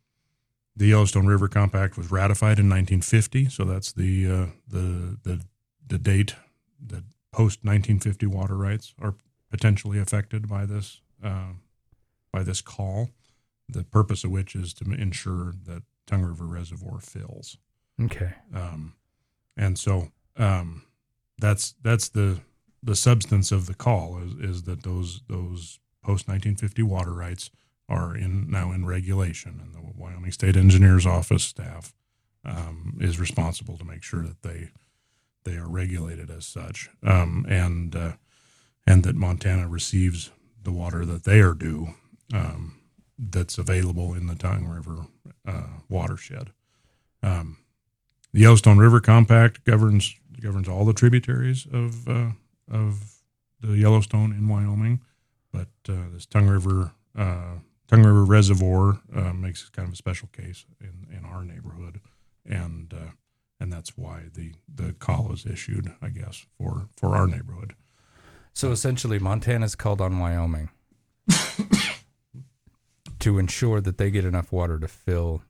the Yellowstone River Compact was ratified in nineteen fifty, so that's the uh, the the the date that post nineteen fifty water rights are potentially affected by this uh, by this call, the purpose of which is to ensure that Tongue River Reservoir fills. Okay. Um, and so um, that's that's the the substance of the call is, is that those those post nineteen fifty water rights are in now in regulation, and the Wyoming State Engineer's Office staff um, is responsible to make sure that they they are regulated as such, um, and uh, and that Montana receives the water that they are due, um, that's available in the Tongue River uh, watershed. Um, the Yellowstone River Compact governs governs all the tributaries of uh, of the Yellowstone in Wyoming, but uh, this Tongue River uh, Tongue River Reservoir uh, makes kind of a special case in, in our neighborhood, and uh, and that's why the, the call is issued, I guess, for, for our neighborhood. So essentially, Montana's called on Wyoming to ensure that they get enough water to fill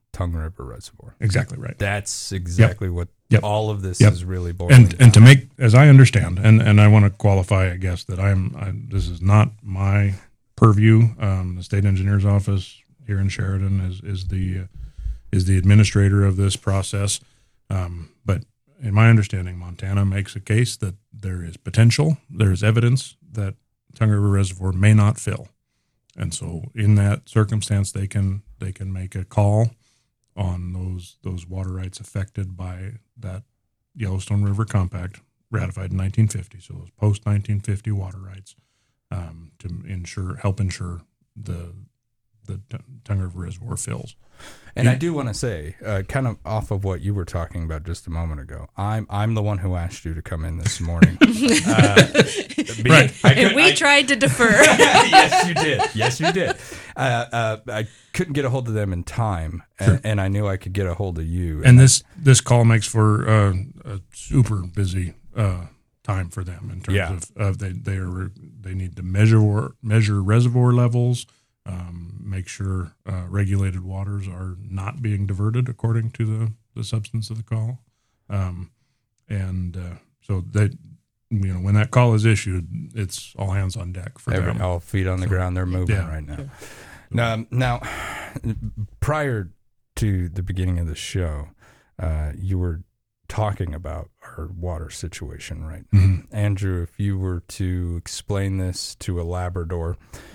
Tongue River Reservoir. Exactly right. That's exactly Yep. what Yep. all of this Yep. is really boiling and down. and to make, as I understand, and and I want to qualify, I guess, that I'm I, this is not my purview. Um, the state engineer's office here in Sheridan is is the uh, is the administrator of this process. Um, but in my understanding, Montana makes a case that there is potential, there is evidence that Tongue River Reservoir may not fill, and so in that circumstance, they can they can make a call on those those water rights affected by that Yellowstone River Compact ratified in nineteen fifty. So those post nineteen fifty water rights um, to ensure help ensure the the Tongue River Reservoir fills. And I do want to say, uh, kind of off of what you were talking about just a moment ago, I'm I'm the one who asked you to come in this morning. uh, Right. I And could- we I- tried to defer. Yes, you did. Yes, you did. Uh, uh, I couldn't get a hold of them in time, and, Sure. and I knew I could get a hold of you. And this this call makes for uh, a super busy uh, time for them in terms Yeah. of, of they they are they need to measure measure reservoir levels, um, make sure uh, regulated waters are not being diverted according to the, the substance of the call, um, and uh, so they. You know, when that call is issued, it's all hands on deck for Every, them. all feet on the So, ground, they're moving yeah. right now. Now, now, prior to the beginning of the show, uh, you were talking about our water situation right now. Mhm. Andrew, if you were to explain this to a Labrador,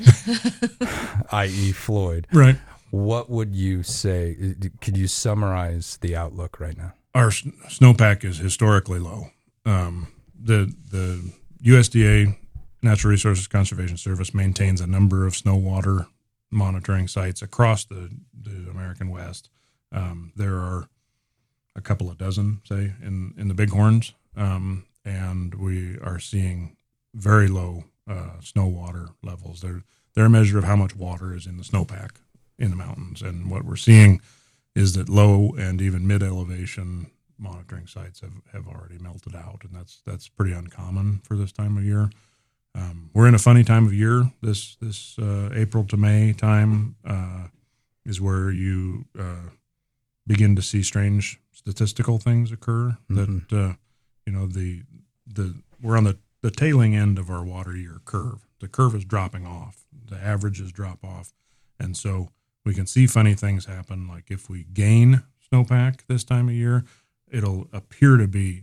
that is. Floyd, Right. what would you say? Could you summarize the outlook right now? Our s- snowpack is historically low. Um, the the U S D A Natural Resources Conservation Service maintains a number of snow water monitoring sites across the, the American West. Um, there are a couple of dozen, say, in, in the Bighorns, um, and we are seeing very low uh, snow water levels. They're, they're a measure of how much water is in the snowpack in the mountains, and what we're seeing is that low and even mid-elevation monitoring sites have, have already melted out, and that's that's pretty uncommon for this time of year. Um, we're in a funny time of year. This this uh, April to May time uh, is where you uh, begin to see strange statistical things occur. Mhm. That uh, you know the the we're on the, the tailing end of our water year curve. The curve is dropping off. The averages drop off, and so we can see funny things happen. Like if we gain snowpack this time of year, it'll appear to be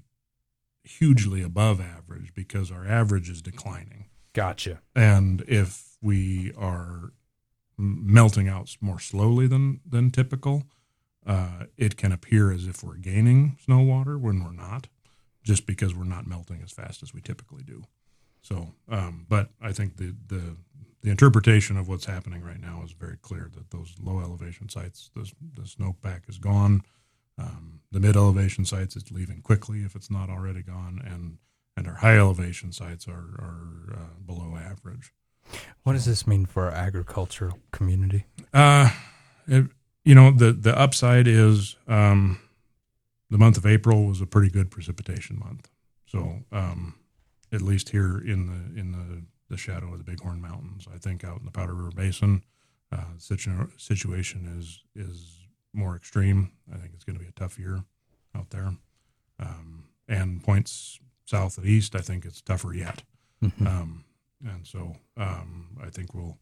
hugely above average because our average is declining. Gotcha. And if we are m- melting out more slowly than, than typical, uh, it can appear as if we're gaining snow water when we're not, just because we're not melting as fast as we typically do. So, um, but I think the, the the interpretation of what's happening right now is very clear that those low elevation sites, the, the snowpack is gone. Um, the mid elevation sites, it's leaving quickly if it's not already gone, and and our high elevation sites are are uh, below average. What does this mean for our agricultural community? Uh, it, you know, the the upside is um, the month of April was a pretty good precipitation month. So um, at least here in the in the, the shadow of the Bighorn Mountains, I think out in the Powder River Basin, uh, situ- situation is is more extreme. I think it's going to be a tough year out there. Um, and points south and east, I think it's tougher yet. Mhm. Um, and so um, I think we'll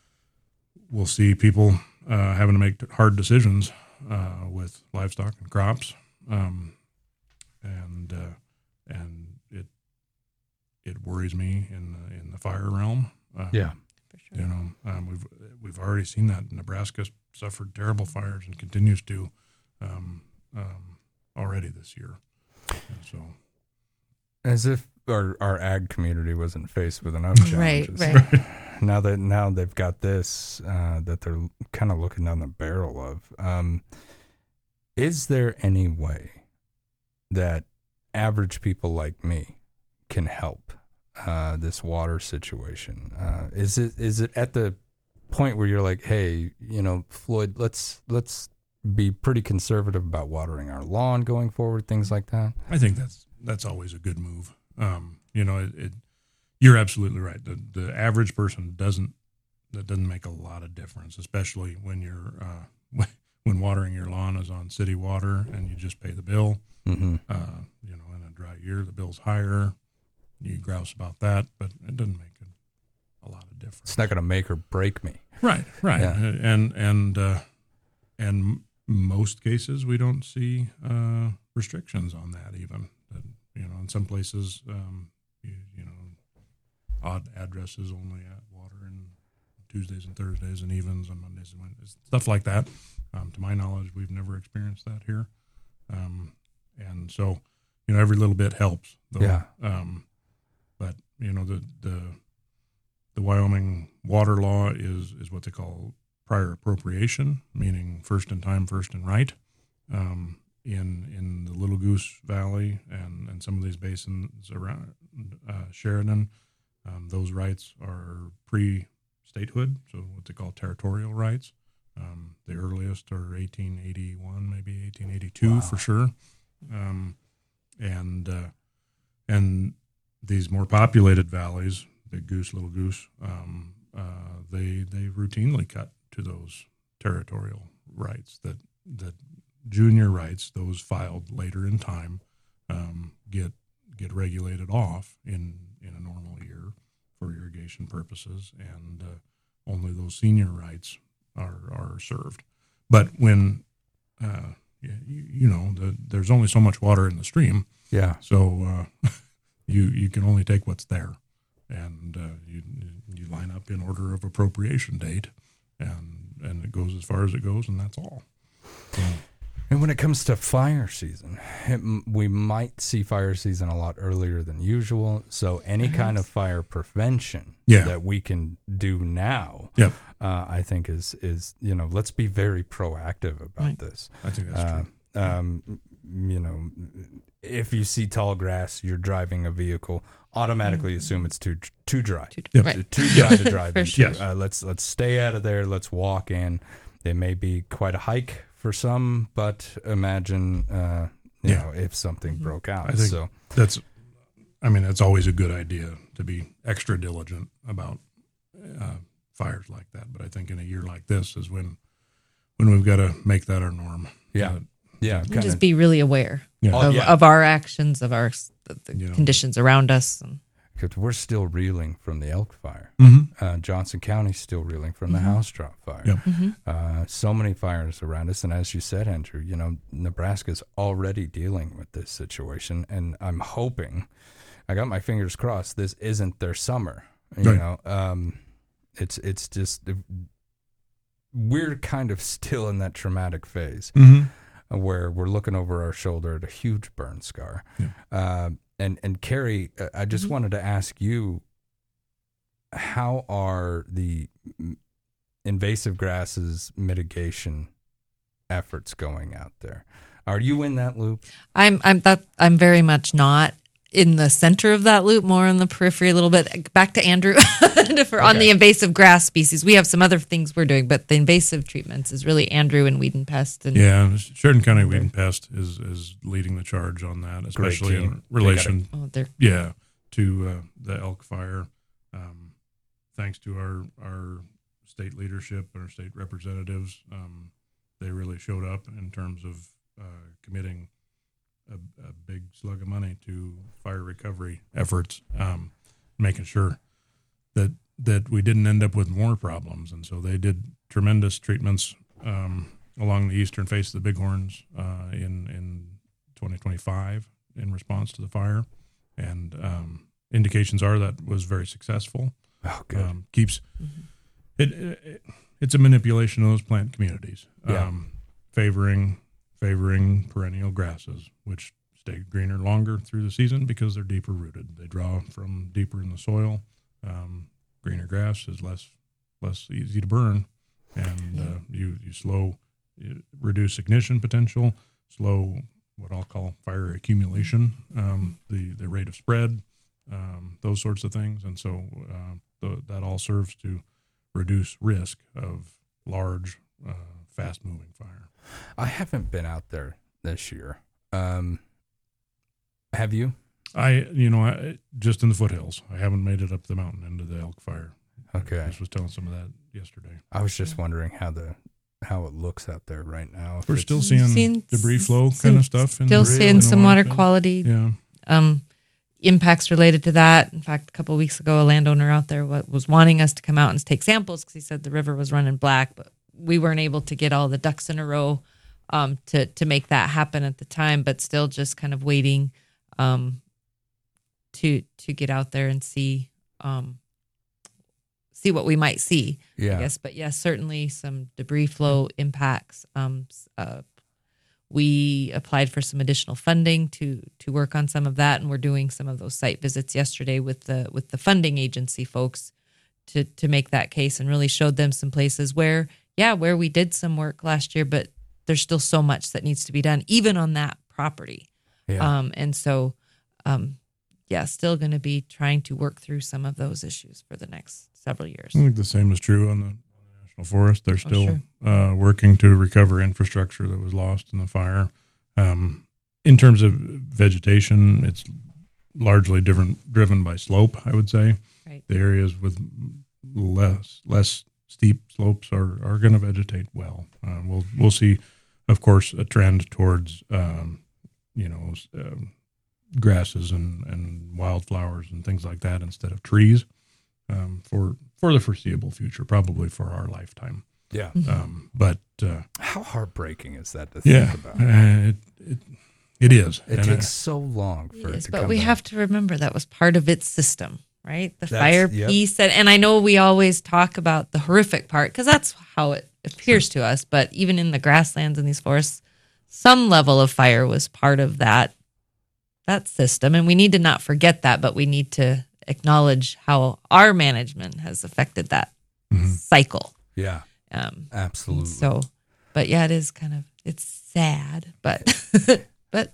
we'll see people uh, having to make hard decisions uh, with livestock and crops, um, and uh, and it it worries me in the, in the fire realm. Uh, Yeah. you know, um, we've we've already seen that Nebraska suffered terrible fires and continues to um, um, already this year. And so, As if our, our ag community wasn't faced with enough Right, challenges. right. Now that now they've got this uh, that they're kind of looking down the barrel of. Um, is there any way that average people like me can help uh, this water situation? Uh, is it is it at the point where you're like, hey, you know, Floyd, let's let's be pretty conservative about watering our lawn going forward, things like that? I think that's that's always a good move. Um, you know, it, it you're absolutely right. The the average person doesn't that doesn't make a lot of difference, especially when you're uh, when watering your lawn is on city water and you just pay the bill. Mm-hmm. Uh, you know, in a dry year, the bill's higher. You grouse about that, but it doesn't make a, a lot of difference. It's not going to make or break me. Right, right. Yeah. And and uh, and most cases we don't see uh, restrictions on that even. That, you know, in some places, um, you, you know, odd addresses only at water and Tuesdays and Thursdays and evens on Mondays and Wednesdays, stuff like that. Um, to my knowledge, we've never experienced that here. Um, and so, you know, every little bit helps. Though. Yeah. Um, but you know, the the the Wyoming water law is is what they call prior appropriation, meaning first in time, first in right. Um, in in the Little Goose Valley and, and some of these basins around uh, Sheridan, um, those rights are pre-statehood, so what they call territorial rights. Um, the earliest are eighteen eighty-one, maybe eighteen eighty-two wow. for sure. Um, and uh, and these more populated valleys, Big Goose, Little Goose, um, uh, they they routinely cut to those territorial rights that that junior rights, those filed later in time, um, get get regulated off in, in a normal year for irrigation purposes, and uh, only those senior rights are are served. But when uh, you, you know the, there's only so much water in the stream, yeah. So uh, you you can only take what's there, and uh, you you line up in order of appropriation date, and and it goes as far as it goes, and that's all. So, and when it comes to fire season, it, we might see fire season a lot earlier than usual. So any kind of fire prevention yeah. that we can do now, yep. uh, I think is, is, you know, let's be very proactive about right. this. I think that's uh, true. Um, you know, if you see tall grass, you're driving a vehicle, automatically mm-hmm. assume it's too too dry. Too, yep. right. too dry to drive into. Sure. Yes. Uh, let's let's stay out of there. Let's walk in. It may be quite a hike for some, but imagine, uh, you yeah. know, if something mm-hmm. broke out. I think so that's, I mean, it's always a good idea to be extra diligent about uh, fires like that. But I think in a year like this is when, when we've got to make that our norm. Yeah, uh, yeah. And just be really aware yeah. of, yeah. of our actions, of our the, the you know. conditions around us. And, because we're still reeling from the elk fire. Mm-hmm. Uh, Johnson County's still reeling from Mm-hmm. the house drop fire. Yep. Mm-hmm. Uh, so many fires around us. And as you said, Andrew, you know, Nebraska's already dealing with this situation. And I'm hoping, I got my fingers crossed, this isn't their summer. You right. know, um, it's, it's just, we're kind of still in that traumatic phase mm-hmm. where we're looking over our shoulder at a huge burn scar. Yeah. Uh, And and Carrie, uh, I just mm-hmm. wanted to ask you, how are the invasive grasses mitigation efforts going out there? Are you in that loop? I'm I'm that I'm very much not in the center of that loop, more on the periphery a little bit. Back to Andrew for, okay. on the invasive grass species. We have some other things we're doing, but the invasive treatments is really Andrew and Weed and Pest. And yeah, Sheridan County Weed and Pest is, is leading the charge on that, especially in relation oh, yeah, to uh, the elk fire. Um, thanks to our, our state leadership and our state representatives, um, they really showed up in terms of uh, committing A, a big slug of money to fire recovery efforts, um, making sure that that we didn't end up with more problems. And so they did tremendous treatments um, along the eastern face of the Bighorns uh, in in twenty twenty-five in response to the fire, and um, indications are that was very successful. Oh, good. Um, keeps mm-hmm. it, it. It's a manipulation of those plant communities, yeah. um, favoring. favoring perennial grasses, which stay greener longer through the season because they're deeper rooted. They draw from deeper in the soil. Um, greener grass is less less easy to burn, and yeah. uh, you you slow, you reduce ignition potential, slow what I'll call fire accumulation, um, the the rate of spread, um, those sorts of things, and so uh, the, that all serves to reduce risk of large, uh, fast moving fire. I haven't been out there this year. Um, have you? I, you know, I, just in the foothills. I haven't made it up the mountain into the elk fire. Okay. I just was telling some of that yesterday. I was just wondering how the how it looks out there right now. If We're it's- still seeing, Seen debris flow some- kind of stuff. in Still the- seeing in the some water watershed. quality Yeah. um, impacts related to that. In fact, a couple of weeks ago, a landowner out there wa- was wanting us to come out and take samples because he said the river was running black, but we weren't able to get all the ducks in a row um, to to make that happen at the time. But still, just kind of waiting um, to to get out there and see um, see what we might see. Yeah. I guess, but yes, certainly some debris flow impacts. Um, s- uh, we applied for some additional funding to to work on some of that, and we're doing some of those site visits yesterday with the with the funding agency folks to to make that case, and really showed them some places where, yeah, where we did some work last year, but there's still so much that needs to be done, even on that property. Yeah. Um, and so, um, yeah, still going to be trying to work through some of those issues for the next several years. I think the same is true on the, on the National Forest. They're Oh, still sure. uh, working to recover infrastructure that was lost in the fire. Um, in terms of vegetation, it's largely different, driven by slope, I would say. Right. The areas with less less steep slopes are, are going to vegetate well. Uh, we'll we'll see, of course, a trend towards um, you know um, grasses and, and wildflowers and things like that instead of trees um, for for the foreseeable future, probably for our lifetime. Yeah. Um, but uh, How heartbreaking is that to yeah, think about? uh, it, it it is. It And takes I- so long for it Yes, to but come we back. have to remember that was part of its system, right? The That's- fire yep. piece, and, and I know we always talk about the horrific part because that's how it appears to us. But even in the grasslands and these forests, some level of fire was part of that that system, and we need to not forget that. But we need to acknowledge how our management has affected that cycle. Yeah. Um, Absolutely. So, but yeah, it is kind of it's sad, but but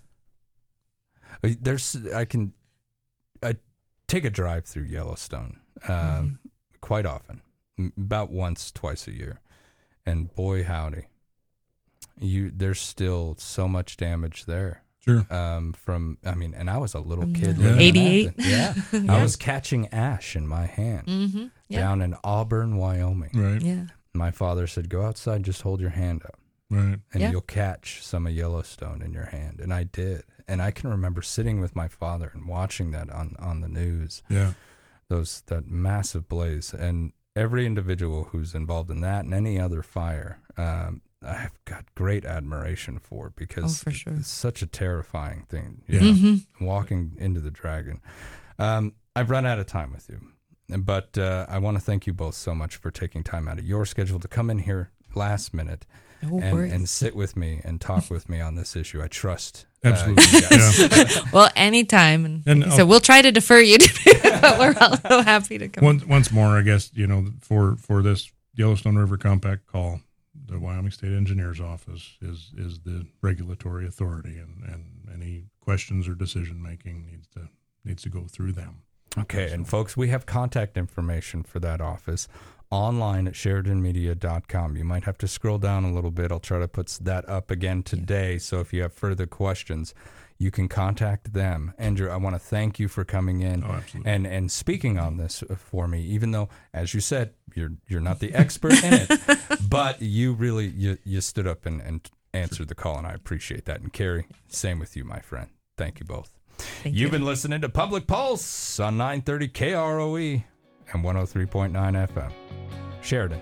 There's, I can, I take a drive through Yellowstone um, Mm-hmm. quite often, m- about once, twice a year, and boy howdy, you there's still so much damage there. Sure. Um, from I mean, and I was a little From kid. the living in eighty-eight? Akron. Yeah. Yeah. I was catching ash in my hand Mhm. Yeah. down in Auburn, Wyoming. Right. Yeah. My father said, "Go outside, and just hold your hand up." Right. And Yeah. you'll catch some of Yellowstone in your hand. And I did. And I can remember sitting with my father and watching that on, on the news. Yeah. Those that massive blaze. And every individual who's involved in that and any other fire, um, I've got great admiration for because Oh, for sure. it's such a terrifying thing. Yeah. You know, Mhm. walking into the dragon. Um, I've run out of time with you. But uh, I want to thank you both so much for taking time out of your schedule to come in here last minute No and, worries. and sit with me and talk with me on this issue. I trust. uh, Absolutely. you guys. Yeah. well, anytime, and, And like you I'll- said, we'll try to defer you, to, but we're also happy to come. Once, once more, I guess, you know, for, for this Yellowstone River Compact call, the Wyoming State Engineer's Office is, is the regulatory authority, and, and any questions or decision making needs to needs to go through them. Okay, and folks, we have contact information for that office online at Sheridan Media dot com. You might have to scroll down a little bit. I'll try to put that up again today. So if you have further questions, you can contact them. Andrew, I want to thank you for coming in Oh, absolutely. and and speaking on this for me, even though, as you said, you're you're not the expert in it, but you really you, you stood up and, and answered the call, and I appreciate that. And Carrie, same with you, my friend. Thank you both. Thank You've you. been listening to Public Pulse on nine thirty K R O E and one oh three point nine F M. Sheridan.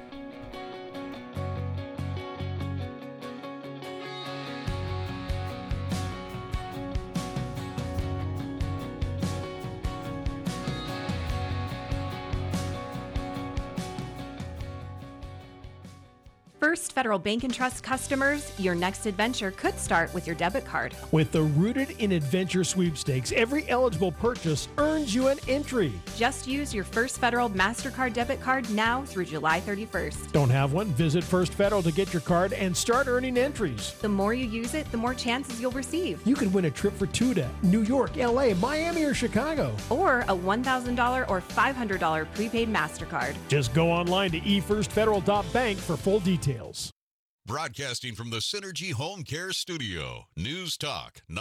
First Federal Bank and Trust customers, your next adventure could start with your debit card. With the Rooted in Adventure sweepstakes, every eligible purchase earns you an entry. Just use your First Federal MasterCard debit card now through July thirty-first. Don't have one? Visit First Federal to get your card and start earning entries. The more you use it, the more chances you'll receive. You could win a trip for two to New York, L A, Miami, or Chicago. Or a one thousand dollars or five hundred dollars prepaid MasterCard. Just go online to e first federal dot bank for full details. Broadcasting from the Synergy Home Care Studio, News Talk